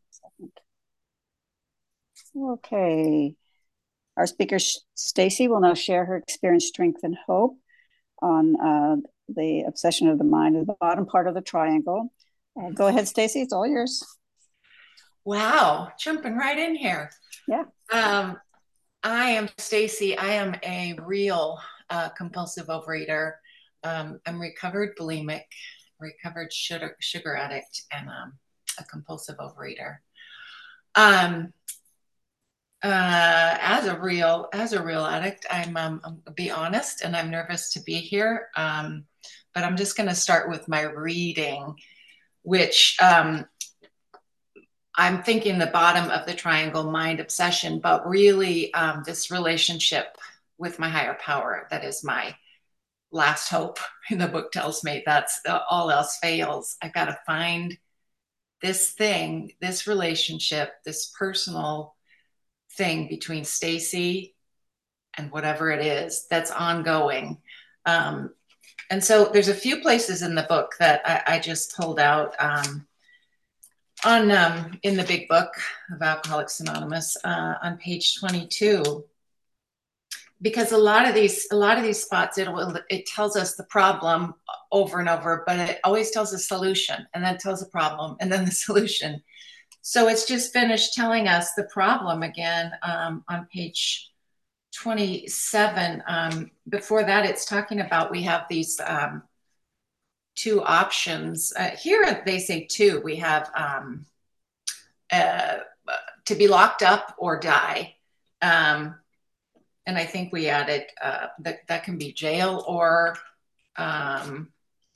Okay. Our speaker, Stacy, will now share her experience, strength, and hope on the obsession of the mind at the bottom part of the triangle. Go ahead, Stacy. It's all yours. Wow, jumping right in here. Yeah. Um, I am Stacy. I am a real compulsive overeater. I'm recovered bulimic, recovered sugar addict, and a compulsive overeater. Um, as a real addict, I'm be honest, and I'm nervous to be here. But I'm just going to start with my reading, which I'm thinking the bottom of the triangle, mind obsession, but really this relationship with my higher power that is my last hope. The book tells me that's all else fails. I got to find this thing, this relationship, this personal thing between Stacy and whatever it is that's ongoing. Um, and so there's a few places in the book that I just pulled out. On in the big book of Alcoholics Anonymous, on page 22, because a lot of these spots it tells us the problem over and over, but it always tells a solution, and then tells a problem, and then the solution. So it's just finished telling us the problem again, on page 27. Before that, it's talking about we have these two options. Here they say two. We have uh, to be locked up or die. Um, and I think we added that can be jail or, um,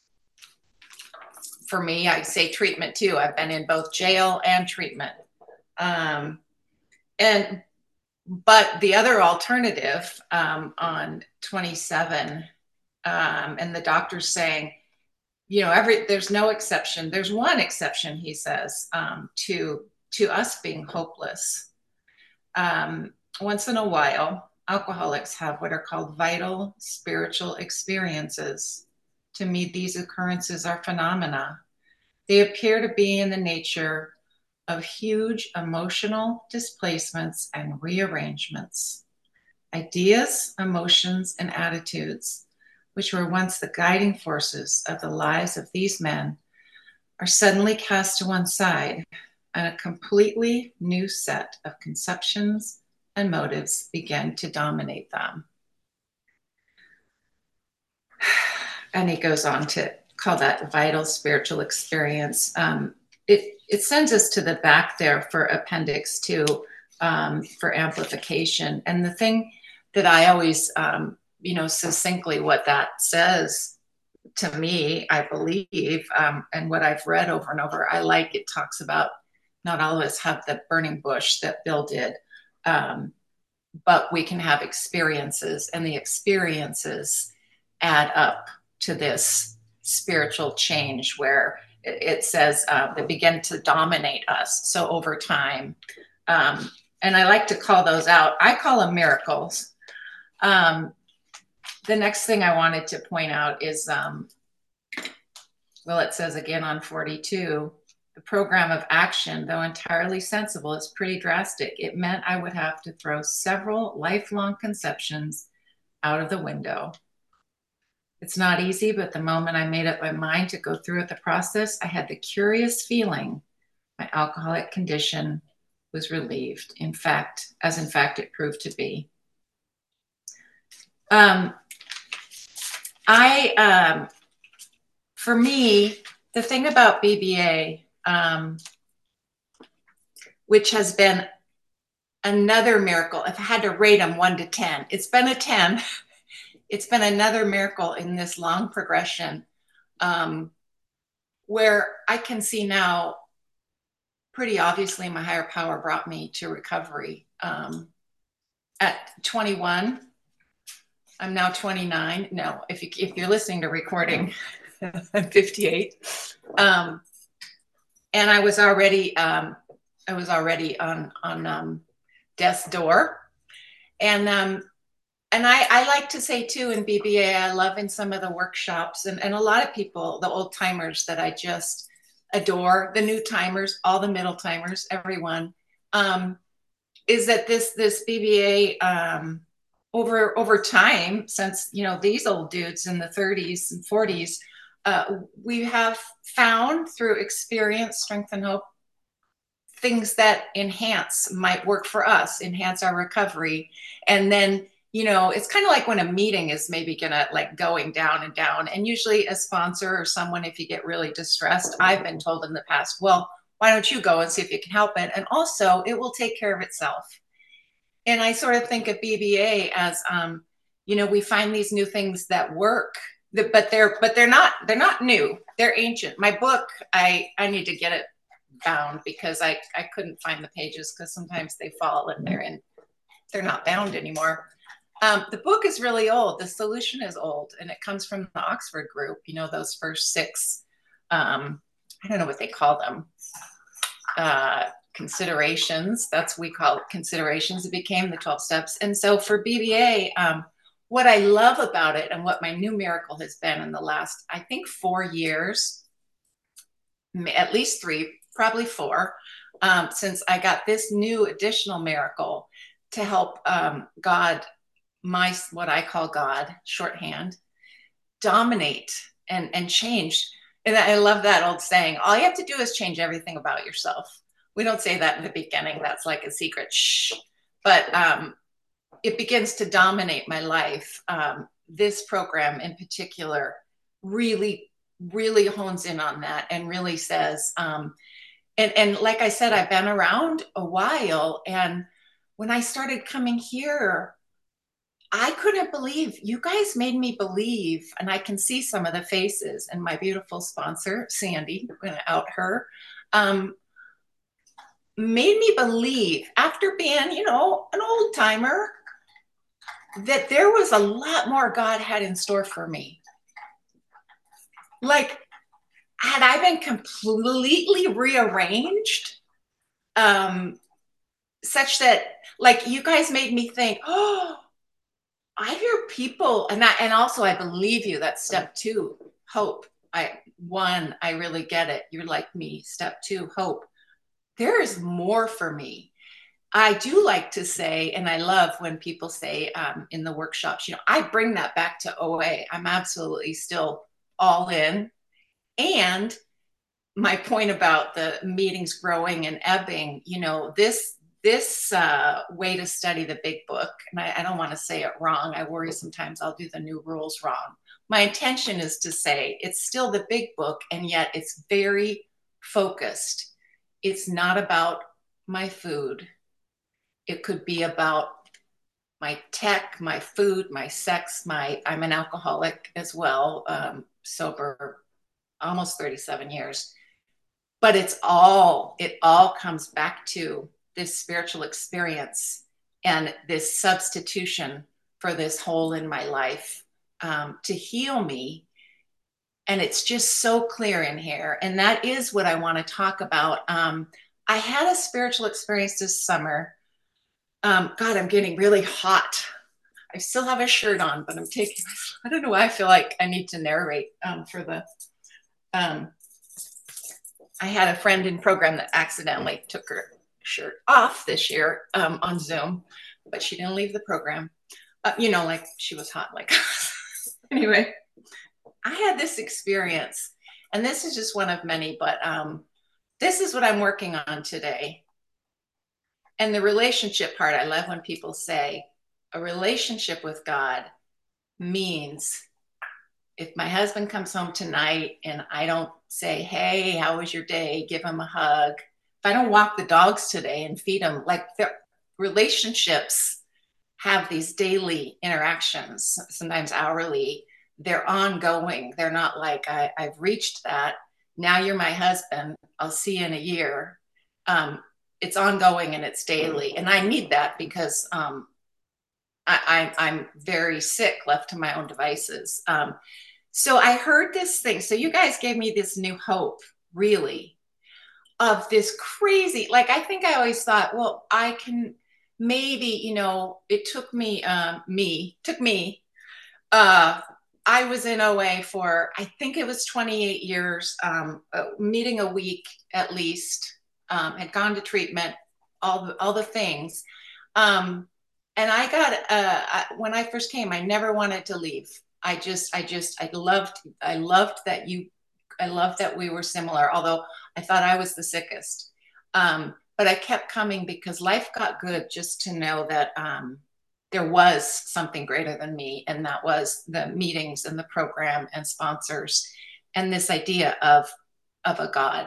for me, I say treatment too. I've been in both jail and treatment. Um, and but the other alternative, on 27, and the doctor's saying, there's no exception. There's one exception, he says, to us being hopeless. Once in a while, alcoholics have what are called vital spiritual experiences. To me, these occurrences are phenomena. They appear to be in the nature of huge emotional displacements and rearrangements. Ideas, emotions, and attitudes, which were once the guiding forces of the lives of these men, are suddenly cast to one side, and a completely new set of conceptions and motives begin to dominate them. And he goes on to call that vital spiritual experience. It sends us to the back there for appendix 2, for amplification. And the thing that I always, succinctly what that says to me, I believe, and what I've read over and over, it talks about not all of us have the burning bush that Bill did, but we can have experiences, and the experiences add up to this spiritual change where it says they begin to dominate us. So over time, and I like to call those out. I call them miracles. The next thing I wanted to point out is, it says again on 42, the program of action, though entirely sensible, is pretty drastic. It meant I would have to throw several lifelong conceptions out of the window. It's not easy, but the moment I made up my mind to go through with the process, I had the curious feeling my alcoholic condition was relieved. In fact it proved to be. For me, the thing about BBA, which has been another miracle, if I had to rate them 1 to 10, it's been a 10. It's been another miracle in this long progression, where I can see now pretty obviously my higher power brought me to recovery. At 21, I'm now 29. No, if you're listening to recording, I'm 58. And I was already on death's door. And I like to say too, in BBA, I love in some of the workshops, and a lot of people, the old timers that I just adore, the new timers, all the middle timers, everyone, is that this BBA, over time, since, these old dudes in the 30s and 40s, we have found through experience, strength, and hope, things that might work for us, enhance our recovery. And then, it's kind of like when a meeting is maybe gonna like going down and down, and usually a sponsor or someone, if you get really distressed, I've been told in the past, well, why don't you go and see if you can help it? And also it will take care of itself. And I sort of think of BBA as, we find these new things that work, but they're not new. They're ancient. My book, I need to get it bound because I couldn't find the pages because sometimes they fall and they're not bound anymore. The book is really old. The solution is old, and it comes from the Oxford group. Those first 6, I don't know what they call them, considerations. That's what we call it, considerations. It became the 12 steps. And so for BBA, what I love about it, and what my new miracle has been in the last, I think, 4 years, at least 3, probably 4, since I got this new additional miracle to help God, what I call God, shorthand, dominate and change. And I love that old saying, all you have to do is change everything about yourself. We don't say that in the beginning. That's like a secret. Shh. But it begins to dominate my life. This program in particular really, really hones in on that and really says, and like I said, I've been around a while. And when I started coming here, I couldn't believe, you guys made me believe, and I can see some of the faces, and my beautiful sponsor, Sandy, I'm going to out her, made me believe, after being, an old timer, that there was a lot more God had in store for me. Like, had I been completely rearranged, such that, like, you guys made me think, oh, I hear people, and also I believe you. That's step 2, hope. I really get it. You're like me. Step 2, hope. There is more for me. I do like to say, and I love when people say in the workshops, I bring that back to OA. I'm absolutely still all in. And my point about the meetings growing and ebbing, this way to study the big book, and I don't want to say it wrong. I worry sometimes I'll do the new rules wrong. My intention is to say it's still the big book, and yet it's very focused. It's not about my food. It could be about my tech, my food, my sex, I'm an alcoholic as well, sober almost 37 years. But it all comes back to this spiritual experience and this substitution for this hole in my life, to heal me. And it's just so clear in here. And that is what I want to talk about. I had a spiritual experience this summer. God, I'm getting really hot. I still have a shirt on, but I don't know why I feel like I need to narrate I had a friend in program that accidentally took her shirt off this year on Zoom, but she didn't leave the program. Like she was hot. Like anyway, I had this experience, and this is just one of many, but this is what I'm working on today. And the relationship part, I love when people say a relationship with God means if my husband comes home tonight and I don't say, hey, how was your day? Give him a hug. If I don't walk the dogs today and feed them, like the relationships have these daily interactions, sometimes hourly. They're ongoing. They're not like I've reached that. Now you're my husband. I'll see you in a year. It's ongoing and it's daily. And I need that because I'm very sick, left to my own devices. So I heard this thing. So you guys gave me this new hope, really, of this crazy, like, I think I always thought, well, I can maybe, it took me I was in OA for, I think it was 28 years, meeting a week at least, had gone to treatment, all the things. And when I first came, I never wanted to leave. I loved that we were similar, although I thought I was the sickest. But I kept coming because life got good just to know that there was something greater than me, and that was the meetings and the program and sponsors and this idea of a God.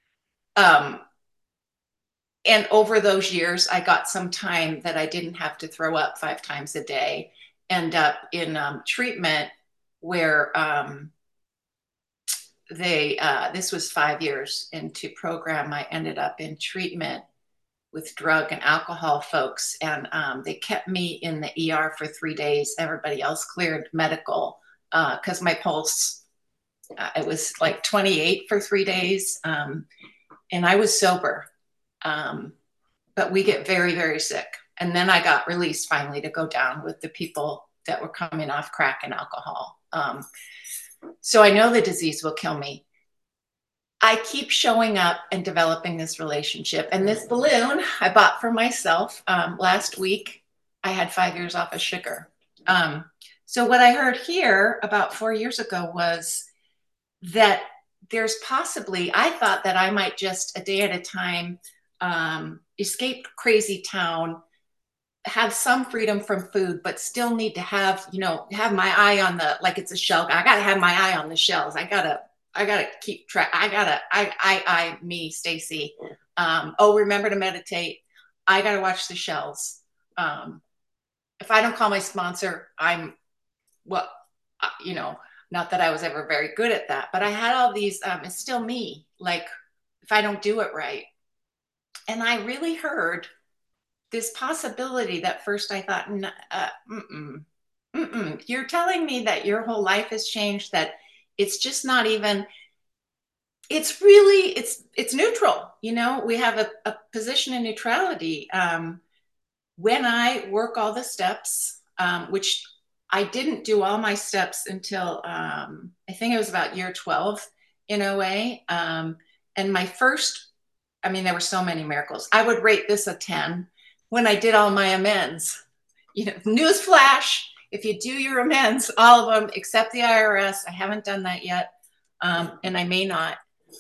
And over those years, I got some time that I didn't have to throw up 5 times a day, end up in treatment where this was 5 years into program. I ended up in treatment with drug and alcohol folks, and they kept me in the ER for 3 days. Everybody else cleared medical because my pulse, it was like 28 for 3 days, and I was sober. But we get very, very sick. And then I got released finally to go down with the people that were coming off crack and alcohol. So I know the disease will kill me. I keep showing up and developing this relationship. And this balloon I bought for myself last week. I had 5 years off of sugar. So what I heard here about 4 years ago was that there's possibly, I thought that I might just a day at a time escape crazy town, have some freedom from food, but still need to have my eye on like it's a shell. I gotta have my eye on the shells. I gotta keep track. Me, Stacy. Remember to meditate. I gotta watch the shells. If I don't call my sponsor, not that I was ever very good at that, but I had all these, it's still me, like if I don't do it right. And I really heard this possibility that first I thought, you're telling me that your whole life has changed, that it's just not even, it's really, it's neutral. We have a position in neutrality. When I work all the steps, which I didn't do all my steps until I think it was about year 12 in OA. And my first, there were so many miracles. I would rate this a 10 when I did all my amends. News flash, if you do your amends, all of them except the IRS, I haven't done that yet, and I may not.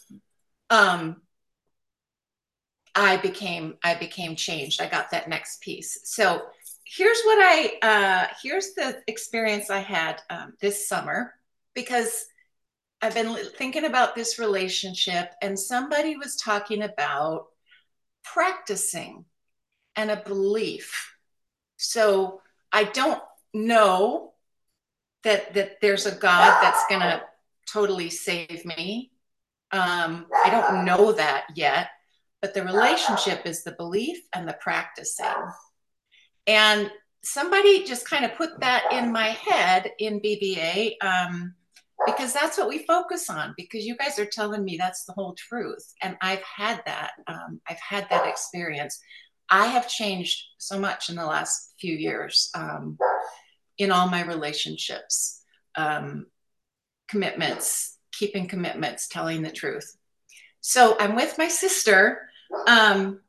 I became changed. I got that next piece. So here's the experience I had this summer, because I've been thinking about this relationship, and somebody was talking about practicing and a belief. So I don't know that there's a God that's going to totally save me. I don't know that yet, but the relationship is the belief and the practicing. And somebody just kind of put that in my head in BBA, because that's what we focus on, because you guys are telling me that's the whole truth. And I've had that experience. I have changed so much in the last few years, in all my relationships, commitments, keeping commitments, telling the truth. So I'm with my sister, and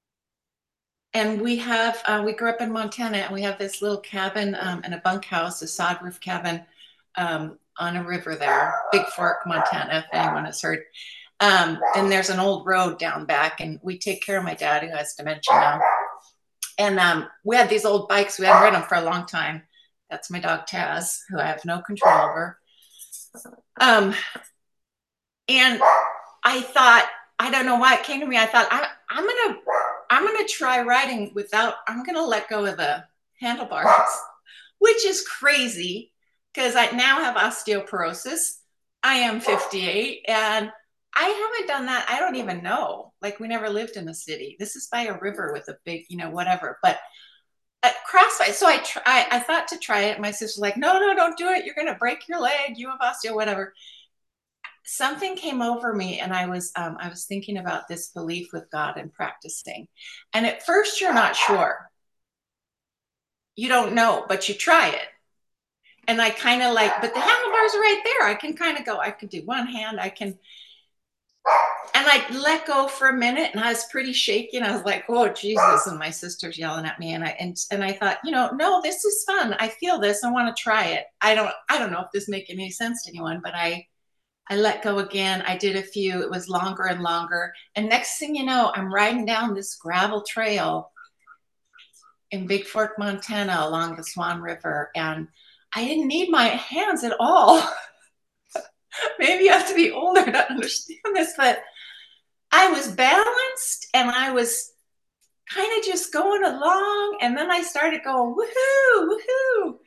we grew up in Montana, and we have this little cabin and a bunkhouse, a sod roof cabin on a river there, Big Fork, Montana, if anyone has heard. And there's an old road down back, and we take care of my dad, who has dementia now. And we had these old bikes. We hadn't ridden them for a long time. That's my dog, Taz, who I have no control over. And I thought, I don't know why it came to me. I thought, I'm gonna try riding I'm gonna let go of the handlebars, which is crazy, because I now have osteoporosis. I am 58, and I haven't done that. I don't even know. Like, we never lived in the city. This is by a river with a big, whatever. But crossfit. So I thought to try it. My sister's like, no, don't do it. You're going to break your leg. You have osteo, whatever. Something came over me, and I was thinking about this belief with God and practicing. And at first, you're not sure. You don't know, but you try it. And I kind of like, but the handlebars are right there. I can kind of go, I can do one hand, and I let go for a minute, and I was pretty shaky, and I was like, oh, Jesus. And my sister's yelling at me. And I thought, no, this is fun. I feel this. I want to try it. I don't know if this makes any sense to anyone, but I let go again. I did a few. It was longer and longer. And next thing you know, I'm riding down this gravel trail in Big Fork, Montana, along the Swan River. And I didn't need my hands at all. Maybe you have to be older to understand this, but I was balanced and I was kind of just going along. And then I started going, woohoo, woohoo.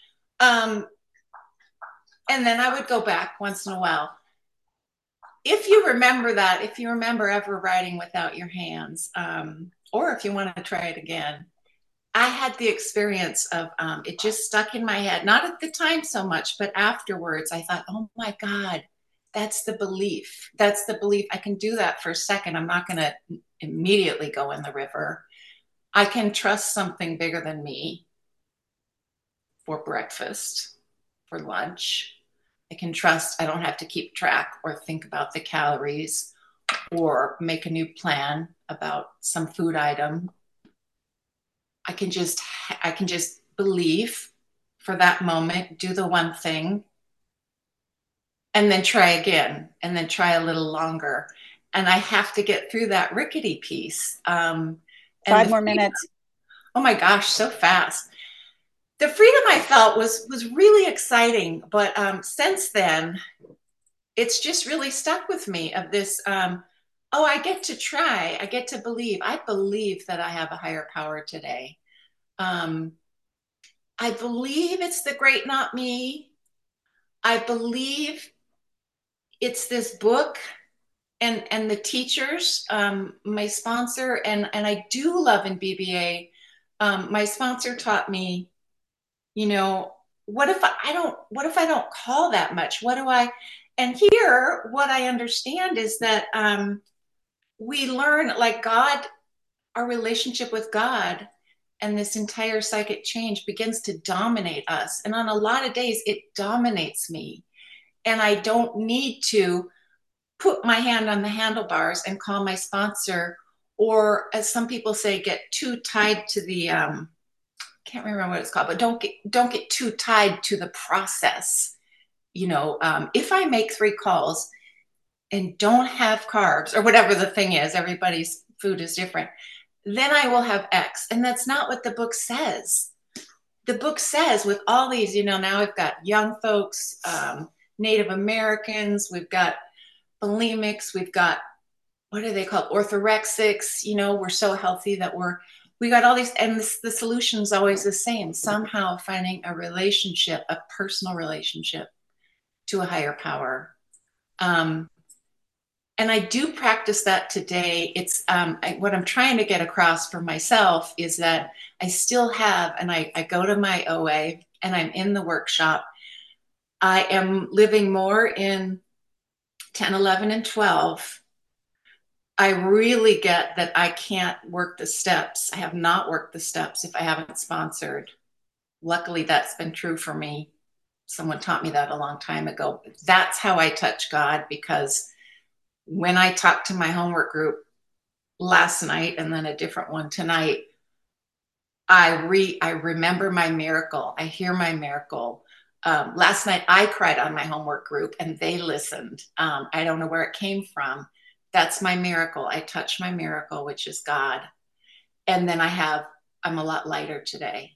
And then I would go back once in a while. If you remember that, if you remember ever riding without your hands, or if you want to try it again, I had the experience of it just stuck in my head, not at the time so much, but afterwards I thought, oh my God, that's the belief. That's the belief. I can do that for a second. I'm not going to immediately go in the river. I can trust something bigger than me for breakfast, for lunch. I can trust I don't have to keep track or think about the calories or make a new plan about some food item. I can just believe for that moment, do the one thing, and then try again, and then try a little longer. And I have to get through that rickety piece. 5 more minutes. Oh my gosh, so fast. The freedom I felt was really exciting, but since then, it's just really stuck with me of this. Oh, I get to try. I get to believe. I believe that I have a higher power today. I believe it's the great not me. I believe it's this book and the teachers, my sponsor, and I do love in BBA. My sponsor taught me, what if I don't call that much? What do I? And here, what I understand is that we learn like God, our relationship with God and this entire psychic change begins to dominate us. And on a lot of days, it dominates me. And I don't need to put my hand on the handlebars and call my sponsor, or as some people say, get too tied to the, can't remember what it's called, but don't get too tied to the process. If I make 3 calls and don't have carbs or whatever the thing is, everybody's food is different, then I will have X. And that's not what the book says. The book says with all these, now we've got young folks, Native Americans, we've got bulimics, we've got, what are they called? Orthorexics. We're so healthy that we got all these, and the solution's always the same. Somehow finding a relationship, a personal relationship to a higher power. And I do practice that today. It's what I'm trying to get across for myself is that I still have, and I go to my OA and I'm in the workshop. I am living more in 10, 11, and 12. I really get that I can't work the steps. I have not worked the steps if I haven't sponsored. Luckily, that's been true for me. Someone taught me that a long time ago. That's how I touch God, because when I talked to my homework group last night and then a different one tonight, I remember my miracle. I hear my miracle. Last night I cried on my homework group and they listened. I don't know where it came from. That's my miracle. I touch my miracle, which is God. And then I'm a lot lighter today.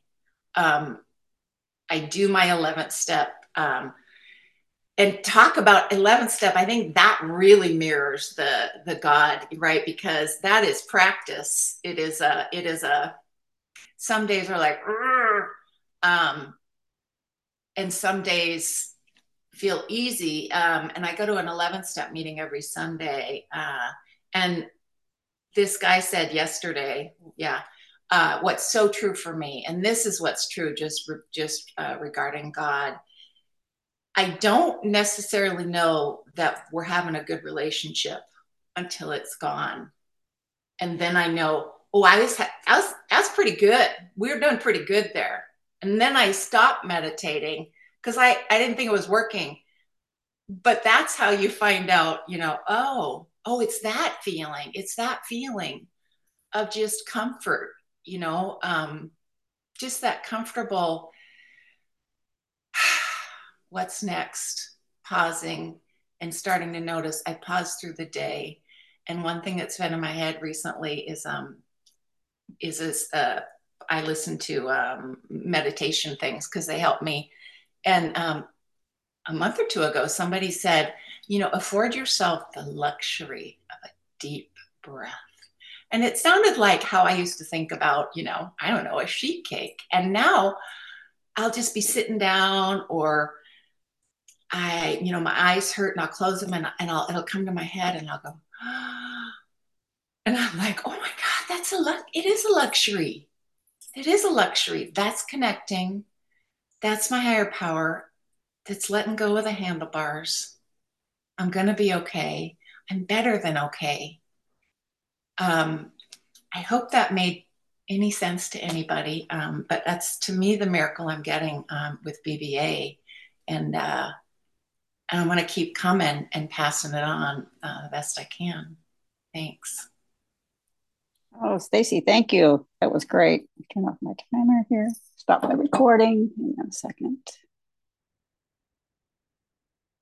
I do my 11th step. And talk about 11th step. I think that really mirrors the God, right? Because that is practice. It is some days are like, and some days feel easy. And I go to an 11th step meeting every Sunday. And this guy said yesterday, what's so true for me. And this is what's true just regarding God. I don't necessarily know that we're having a good relationship until it's gone. And then I know, I was pretty good. We were doing pretty good there. And then I stopped meditating because I didn't think it was working. But that's how you find out, oh, it's that feeling. It's that feeling of just comfort, just that comfortable, what's next, pausing and starting to notice. I pause through the day. And one thing that's been in my head recently is this I listen to meditation things because they help me. And a month or two ago, somebody said, afford yourself the luxury of a deep breath. And it sounded like how I used to think about, I don't know, a sheet cake. And now I'll just be sitting down, or my eyes hurt and I'll close them, and it'll come to my head and I'll go, and I'm like, oh my God, it is a luxury. It is a luxury. That's connecting. That's my higher power. That's letting go of the handlebars. I'm going to be okay. I'm better than okay. I hope that made any sense to anybody. But that's, to me, the miracle I'm getting with BBA. And I want to keep coming and passing it on the best I can. Thanks. Oh, Stacy, thank you. That was great. Turn off my timer here. Stop my recording. Hang on a second.